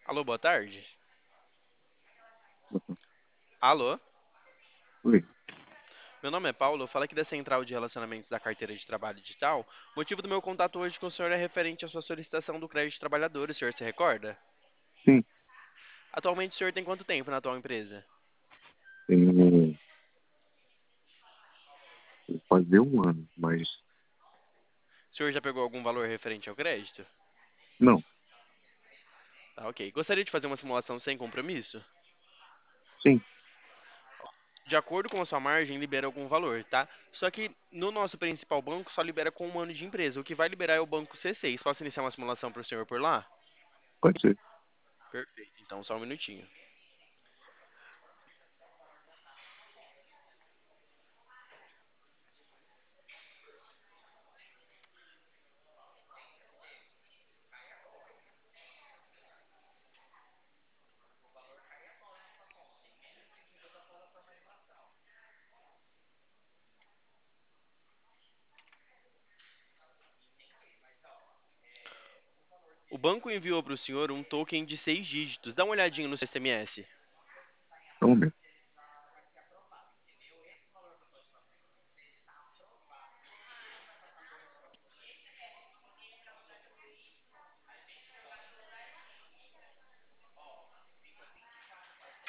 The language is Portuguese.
Alô, boa tarde. Uhum. Alô, Oi. meu nome é Paulo, eu falo aqui da Central de Relacionamentos da Carteira de Trabalho Digital. O motivo do meu contato hoje com o senhor é referente à sua solicitação do crédito de trabalhador, o senhor se recorda? Sim, Atualmente o senhor tem quanto tempo na atual empresa? tem fazer um ano, mas O senhor já pegou algum valor referente ao crédito? não, Tá, ok. Gostaria de fazer uma simulação sem compromisso? sim, De acordo com a sua margem, libera algum valor, tá? Só que no nosso principal banco só libera com um ano de empresa. O que vai liberar é o banco C6. Posso iniciar uma simulação para o senhor por lá? pode ser. Perfeito. Então só um minutinho. O banco enviou para o senhor um token de 6 dígitos. Dá uma olhadinha no seu SMS. Só um momento.